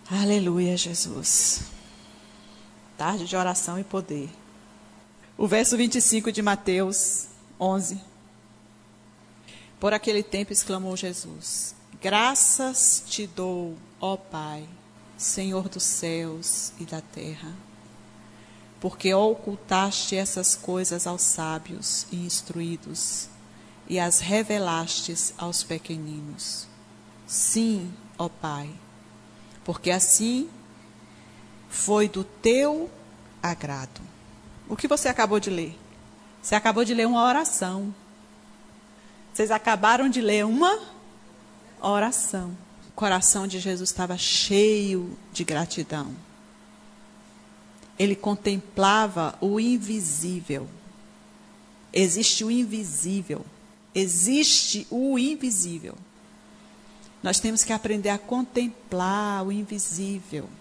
Aleluia, Jesus. Tarde de oração e poder. O verso 25 de Mateus 11. Por aquele tempo exclamou Jesus: graças te dou, ó Pai, Senhor dos céus e da terra, porque ocultaste essas coisas aos sábios e instruídos e as revelastes aos pequeninos. Sim, ó Pai, porque assim foi do teu agrado. O que você acabou de ler? Você acabou de ler uma oração. Vocês acabaram de ler uma oração. O coração de Jesus estava cheio de gratidão. Ele contemplava o invisível. Existe o invisível. Existe o invisível. Nós temos que aprender a contemplar o invisível.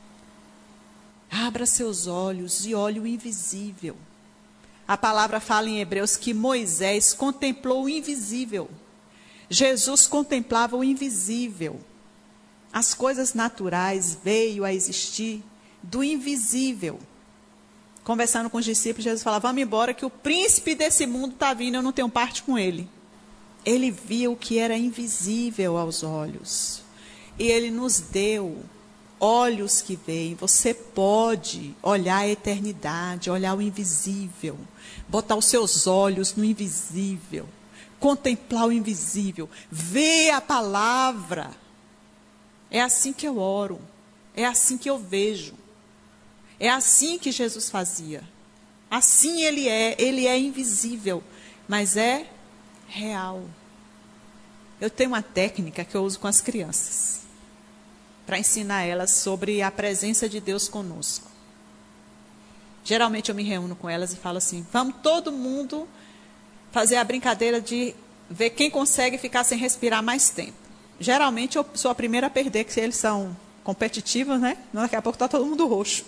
Abra seus olhos e olhe o invisível. A palavra fala em Hebreus que Moisés contemplou o invisível. Jesus contemplava o invisível. As coisas naturais veio a existir do invisível. Conversando com os discípulos, Jesus falava: vamos embora que o príncipe desse mundo está vindo, eu não tenho parte com ele. Ele via o que era invisível aos olhos. E ele nos deu olhos que veem. Você pode olhar a eternidade, olhar o invisível, botar os seus olhos no invisível, contemplar o invisível, ver a palavra. É assim que eu oro, é assim que eu vejo, é assim que Jesus fazia. Assim ele é invisível, mas é real. Eu tenho uma técnica que eu uso com as crianças, para ensinar elas sobre a presença de Deus conosco. Geralmente eu me reúno com elas e falo assim: vamos todo mundo fazer a brincadeira de ver quem consegue ficar sem respirar mais tempo. Geralmente eu sou a primeira a perder, porque eles são competitivos, né? Daqui a pouco está todo mundo roxo.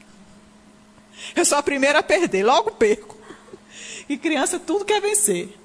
Eu sou a primeira a perder, logo perco. E criança tudo quer vencer.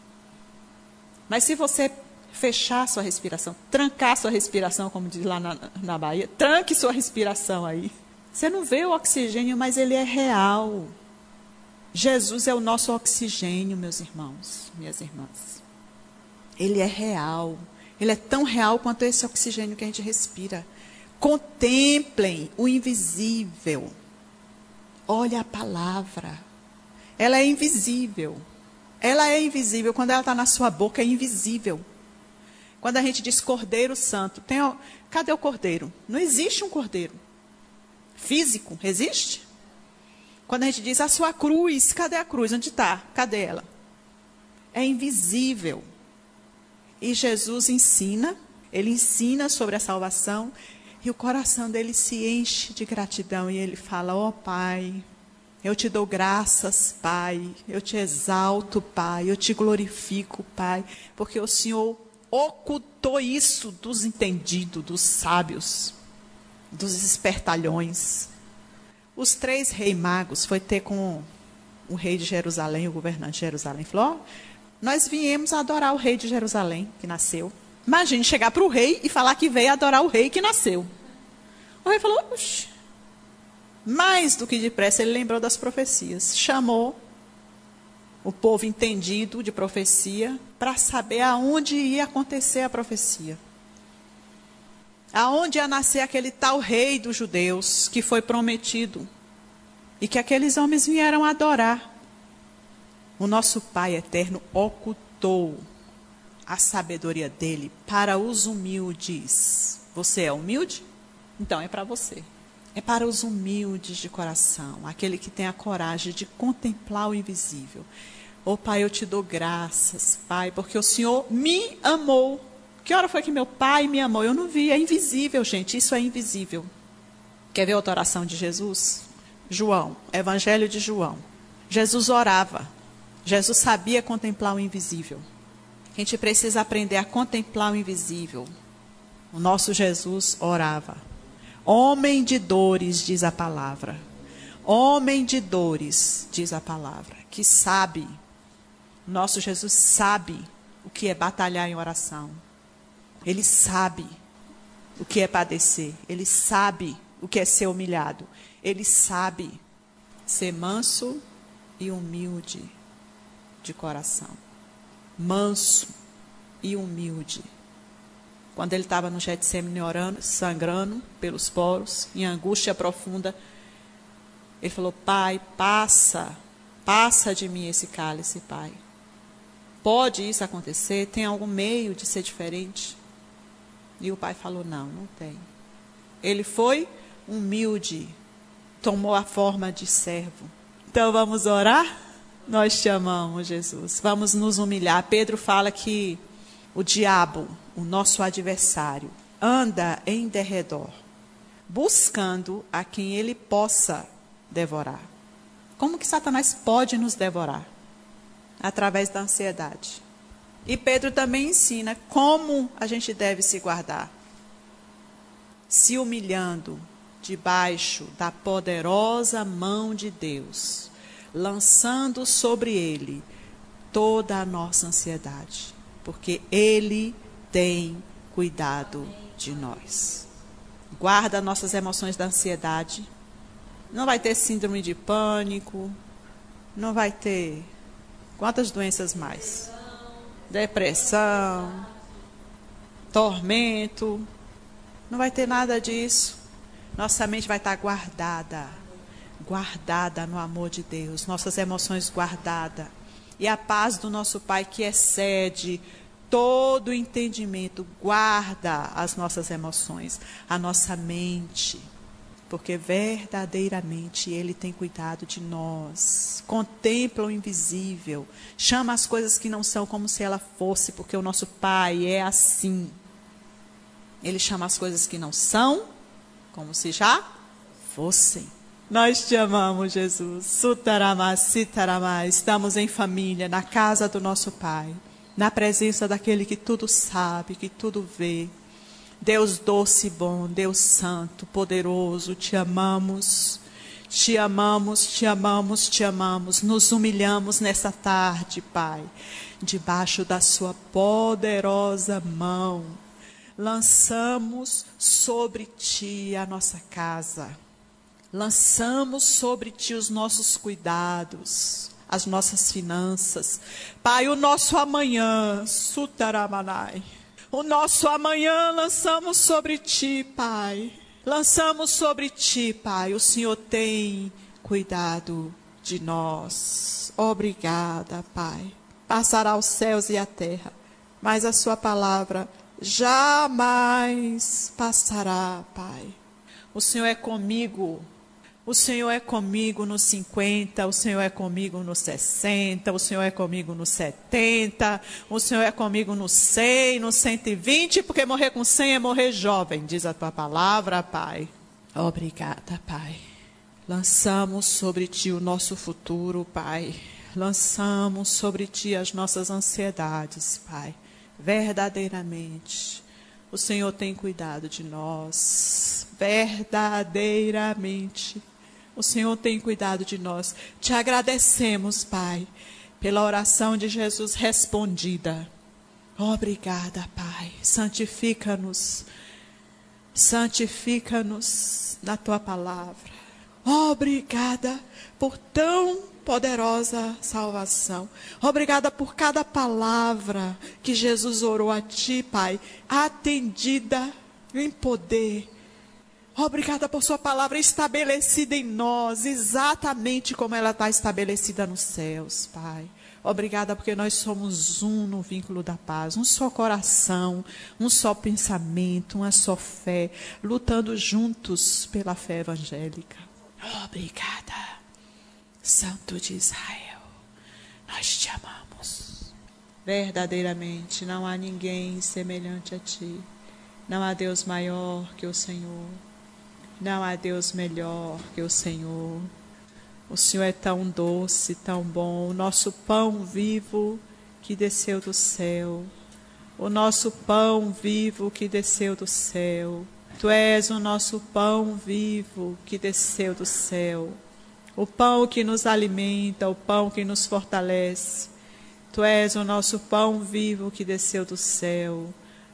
Mas se você fechar sua respiração, trancar sua respiração, como diz lá na Bahia, tranque sua respiração aí. Você não vê o oxigênio, mas ele é real. Jesus é o nosso oxigênio, meus irmãos, minhas irmãs. Ele é real. Ele é tão real quanto esse oxigênio que a gente respira. Contemplem o invisível. Olha a palavra. Ela é invisível. Ela é invisível. Quando ela está na sua boca, é invisível. Quando a gente diz Cordeiro Santo, cadê o cordeiro? Não existe um cordeiro físico, existe? Quando a gente diz a sua cruz, cadê a cruz? Onde está? Cadê ela? É invisível. E Jesus ensina, ele ensina sobre a salvação, e o coração dele se enche de gratidão, e ele fala: ó Pai, eu te dou graças, Pai, eu te exalto, Pai, eu te glorifico, Pai, porque o Senhor ocultou isso dos entendidos, dos sábios, dos espertalhões. Os 3 reis magos foi ter com o rei de Jerusalém, o governante de Jerusalém. Falou: ó, nós viemos adorar o rei de Jerusalém, que nasceu. Imagine chegar para o rei e falar que veio adorar o rei que nasceu. O rei falou: oxe. Mais do que depressa, ele lembrou das profecias. Chamou o povo entendido de profecia para saber aonde ia acontecer a profecia. Aonde ia nascer aquele tal rei dos judeus que foi prometido. E que aqueles homens vieram adorar. O nosso Pai eterno ocultou a sabedoria dele para os humildes. Você é humilde? Então é para você. É para os humildes de coração, aquele que tem a coragem de contemplar o invisível. Ô Pai, eu te dou graças, Pai, porque o Senhor me amou. Que hora foi que meu Pai me amou? Eu não vi, é invisível, gente, isso é invisível. Quer ver outra oração de Jesus? João, Evangelho de João. Jesus orava. Jesus sabia contemplar o invisível. A gente precisa aprender a contemplar o invisível. O nosso Jesus orava. Homem de dores, diz a palavra. Homem de dores, diz a palavra. Que sabe, nosso Jesus sabe o que é batalhar em oração. Ele sabe. o que é padecer. Ele sabe o que é ser humilhado. Ele sabe ser manso e humilde de coração. Manso e humilde. Quando ele estava no Getsemane orando, sangrando pelos poros, em angústia profunda, ele falou: Pai, passa de mim esse cálice, Pai. Pode isso acontecer? Tem algum meio de ser diferente? E o Pai falou: não tem. Ele foi humilde, tomou a forma de servo. Então vamos orar? Nós te amamos, Jesus. Vamos nos humilhar. Pedro fala que o diabo, o nosso adversário, anda em derredor, buscando a quem ele possa devorar. Como que Satanás pode nos devorar? Através da ansiedade. E Pedro também ensina como a gente deve se guardar. Se humilhando debaixo da poderosa mão de Deus, lançando sobre ele toda a nossa ansiedade, porque ele tem cuidado de nós. Guarda nossas emoções da ansiedade. Não vai ter síndrome de pânico, não vai ter quantas doenças mais? Depressão, tormento, não vai ter nada disso. Nossa mente vai estar guardada no amor de Deus, nossas emoções guardadas. E a paz do nosso Pai, que excede todo entendimento, guarda as nossas emoções, a nossa mente, porque verdadeiramente Ele tem cuidado de nós. Contempla o invisível, chama as coisas que não são como se ela fosse, porque o nosso Pai é assim. Ele chama as coisas que não são como se já fossem. Nós te amamos, Jesus. Sutaramá, Sitaramá. Estamos em família, na casa do nosso Pai, na presença daquele que tudo sabe, que tudo vê. Deus doce e bom, Deus santo, poderoso, te amamos. Te amamos, te amamos, te amamos. Nos humilhamos nessa tarde, Pai, debaixo da sua poderosa mão. Lançamos sobre ti a nossa casa. Lançamos sobre ti os nossos cuidados, as nossas finanças. Pai, o nosso amanhã, Sutaramanai. O nosso amanhã lançamos sobre ti, Pai. Lançamos sobre ti, Pai. O Senhor tem cuidado de nós. Obrigada, Pai. Passará os céus e a terra, mas a sua palavra jamais passará, Pai. O Senhor é comigo. O Senhor é comigo nos 50, o Senhor é comigo nos 60, o Senhor é comigo nos 70, o Senhor é comigo nos 100, nos 120, porque morrer com 100 é morrer jovem, diz a tua palavra, Pai. Obrigada, Pai. Lançamos sobre ti o nosso futuro, Pai. Lançamos sobre ti as nossas ansiedades, Pai. Verdadeiramente, o Senhor tem cuidado de nós. Verdadeiramente, o Senhor tem cuidado de nós. Te agradecemos, Pai, pela oração de Jesus respondida. Obrigada, Pai. Santifica-nos. Santifica-nos na tua palavra. Obrigada por tão poderosa salvação. Obrigada por cada palavra que Jesus orou a ti, Pai, atendida em poder. Obrigada por sua palavra estabelecida em nós, exatamente como ela está estabelecida nos céus, Pai. Obrigada porque nós somos um no vínculo da paz, um só coração, um só pensamento, uma só fé, lutando juntos pela fé evangélica. Obrigada, Santo de Israel, nós te amamos. Verdadeiramente não há ninguém semelhante a ti, não há Deus maior que o Senhor. Não há Deus melhor que o Senhor. O Senhor é tão doce, tão bom. O nosso pão vivo que desceu do céu. O nosso pão vivo que desceu do céu. Tu és o nosso pão vivo que desceu do céu. O pão que nos alimenta, o pão que nos fortalece. Tu és o nosso pão vivo que desceu do céu.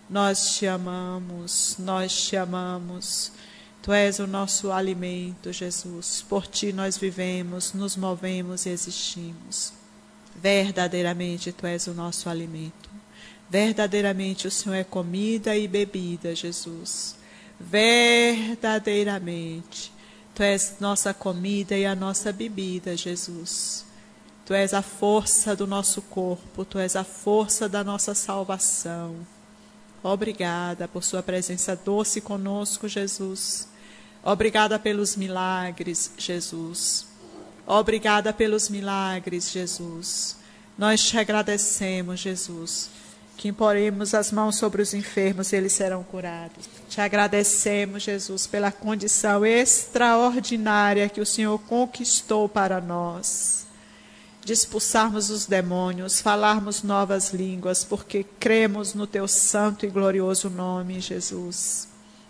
Nós te amamos, nós te amamos. Tu és o nosso alimento, Jesus. Por ti nós vivemos, nos movemos e existimos. Verdadeiramente tu és o nosso alimento. Verdadeiramente o Senhor é comida e bebida, Jesus. Verdadeiramente tu és nossa comida e a nossa bebida, Jesus. Tu és a força do nosso corpo, tu és a força da nossa salvação. Obrigada por sua presença doce conosco, Jesus. Obrigada pelos milagres, Jesus. Obrigada pelos milagres, Jesus. Nós te agradecemos, Jesus, que imporemos as mãos sobre os enfermos e eles serão curados. Te agradecemos, Jesus, pela condição extraordinária que o Senhor conquistou para nós. De expulsarmos os demônios, falarmos novas línguas, porque cremos no teu santo e glorioso nome, Jesus.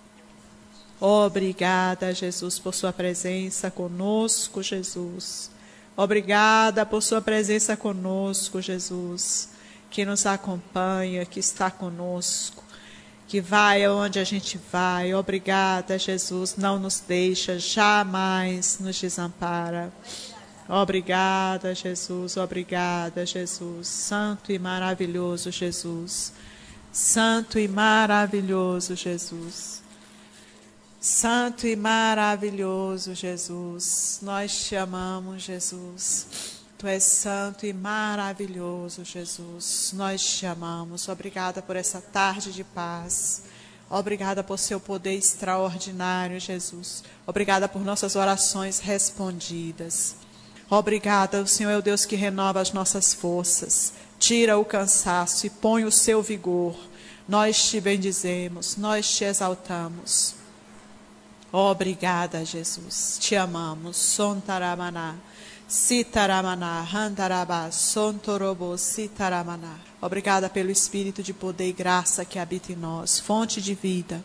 Obrigada, Jesus, por sua presença conosco, Jesus. Obrigada por sua presença conosco, Jesus, que nos acompanha, que está conosco, que vai aonde a gente vai. Obrigada, Jesus, não nos deixa, jamais nos desampara. Obrigada, Jesus, obrigada, Jesus. Santo e maravilhoso Jesus. Santo e maravilhoso Jesus. Santo e maravilhoso Jesus. Nós te amamos, Jesus. Tu és santo e maravilhoso, Jesus. Nós te amamos. Obrigada por essa tarde de paz. Obrigada por seu poder extraordinário, Jesus. Obrigada por nossas orações respondidas. Obrigada, o Senhor é o Deus que renova as nossas forças, tira o cansaço e põe o seu vigor. Nós te bendizemos, nós te exaltamos. Obrigada, Jesus, te amamos. Sontaramaná, Sitaramaná, Randarabá, Sontorobo, Sitaramaná. Obrigada pelo Espírito de poder e graça que habita em nós, fonte de vida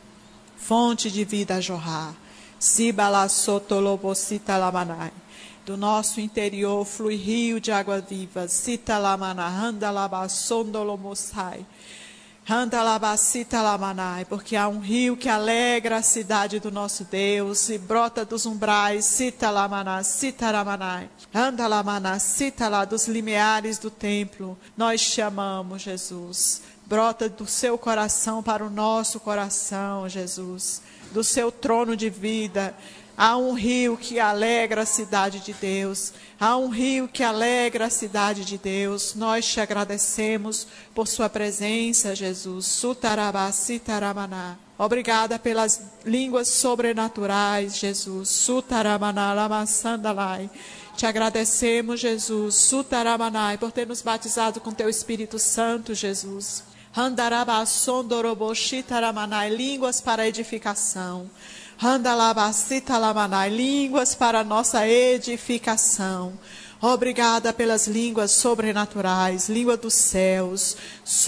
a jorrar. Sibala, Sotolobo, Sitalamanai. Do nosso interior flui rio de água viva. Sitalamana, Randalaba, Sondolomosai. Randalaba, Sitalamanai. Porque há um rio que alegra a cidade do nosso Deus e brota dos umbrais. Sitalamana, Sitaramanai. Randalamana, Sitala, dos limiares do templo. Nós te amamos, Jesus. Brota do seu coração para o nosso coração, Jesus. Do seu trono de vida. Há um rio que alegra a cidade de Deus. Há um rio que alegra a cidade de Deus. Nós te agradecemos por sua presença, Jesus. Sutarabá, Sitaramaná. Obrigada pelas línguas sobrenaturais, Jesus. Sutaramaná, Lamassandalai. Te agradecemos, Jesus. Sutaramanai, por ter nos batizado com teu Espírito Santo, Jesus. Randarabá, Sondorobo, Shitaramanai. Línguas para edificação. Randalabacitalamanai, línguas para a nossa edificação. Obrigada pelas línguas sobrenaturais, língua dos céus.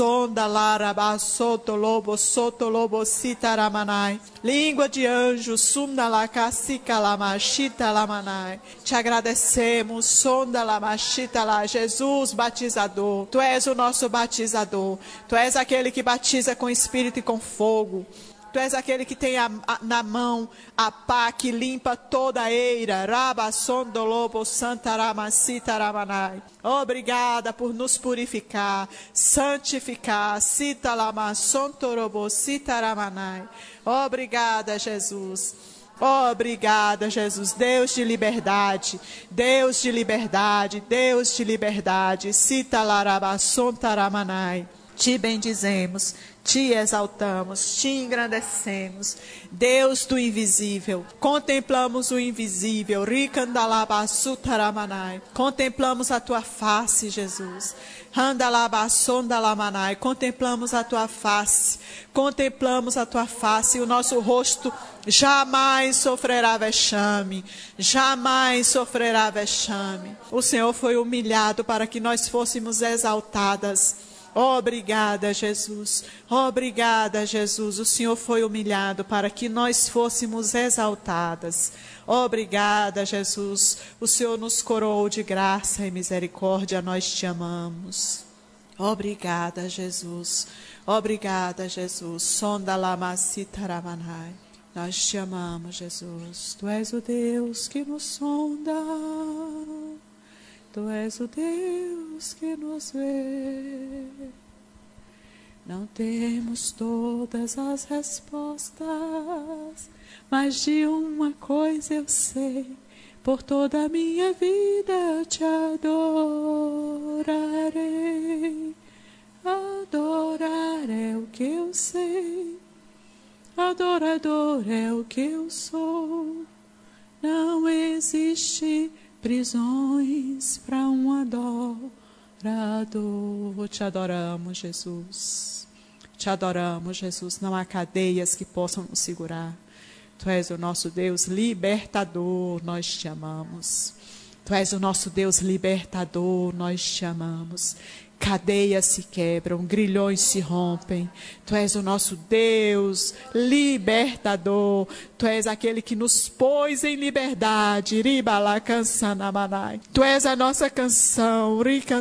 Sondalarabassotolobo, sotolobo, sitaramanai. Língua de anjos, sumnalacacicalamaxitalamanai. Te agradecemos, sondalamaxitala, Jesus batizador. Tu és o nosso batizador. Tu és aquele que batiza com espírito e com fogo. Tu és aquele que tem na mão a pá que limpa toda a eira. Rabassondolobo santaramacitaramanai. Obrigada por nos purificar, santificar. Citalamassondorobo citaramanai. Obrigada, Jesus. Obrigada, Jesus. Deus de liberdade. Deus de liberdade. Deus de liberdade. Citalarabassondaramanai. Te bendizemos, te exaltamos, te engrandecemos. Deus do invisível, contemplamos o invisível. Ricandalabasutaramanai. Contemplamos a tua face, Jesus. Randalabassondalamanai. Contemplamos a tua face. Contemplamos a tua face e o nosso rosto jamais sofrerá vexame. Jamais sofrerá vexame. O Senhor foi humilhado para que nós fôssemos exaltadas. Obrigada, Jesus. Obrigada, Jesus. O Senhor foi humilhado para que nós fôssemos exaltadas. Obrigada, Jesus. O Senhor nos coroou de graça e misericórdia. Nós te amamos. Obrigada, Jesus. Obrigada, Jesus. Sonda lamassitaramanai. Nós te amamos, Jesus. Tu és o Deus que nos sonda. Tu és o Deus que nos vê. Não temos todas as respostas, mas de uma coisa eu sei. Por toda a minha vida eu te adorarei. Adorar é o que eu sei. Adorador é o que eu sou. Não existe prisões para um adorador. Te adoramos, Jesus. Te adoramos, Jesus. Não há cadeias que possam nos segurar. Tu és o nosso Deus libertador, nós te amamos. Tu és o nosso Deus libertador, nós te amamos. Cadeias se quebram, grilhões se rompem. Tu és o nosso Deus libertador. Tu és aquele que nos pôs em liberdade. Tu és a nossa canção.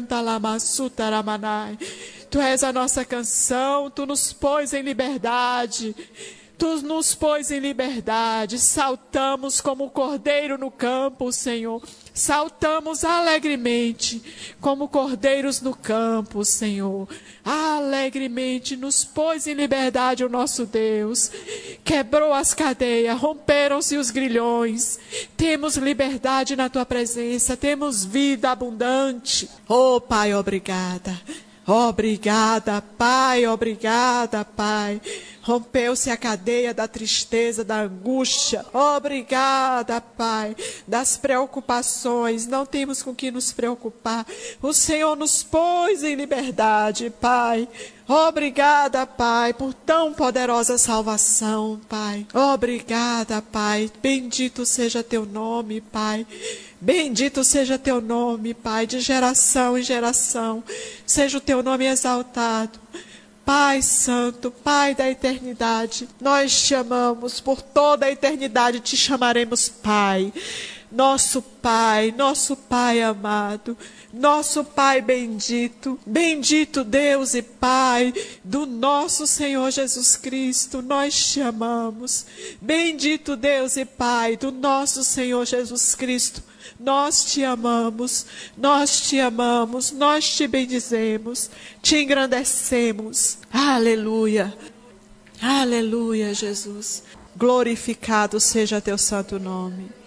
Tu és a nossa canção. Tu nos pôs em liberdade. Tu nos pôs em liberdade, saltamos como o cordeiro no campo, Senhor. Saltamos alegremente, como cordeiros no campo, Senhor. Alegremente nos pôs em liberdade o nosso Deus. Quebrou as cadeias, romperam-se os grilhões. Temos liberdade na Tua presença, temos vida abundante. Oh, Pai, obrigada. Obrigada, Pai, obrigada, Pai. Rompeu-se a cadeia da tristeza, da angústia. Obrigada, Pai, das preocupações. Não temos com que nos preocupar. O Senhor nos pôs em liberdade, Pai. Obrigada, Pai, por tão poderosa salvação, Pai. Obrigada, Pai. Bendito seja Teu nome, Pai. Bendito seja Teu nome, Pai, de geração em geração. Seja o Teu nome exaltado. Pai Santo, Pai da eternidade, nós te amamos, por toda a eternidade te chamaremos Pai. Nosso Pai amado, nosso Pai bendito, bendito Deus e Pai do nosso Senhor Jesus Cristo, nós te amamos. Bendito Deus e Pai do nosso Senhor Jesus Cristo, nós te amamos, nós te amamos, nós te bendizemos, te engrandecemos. Aleluia, aleluia, Jesus. Glorificado seja Teu santo nome.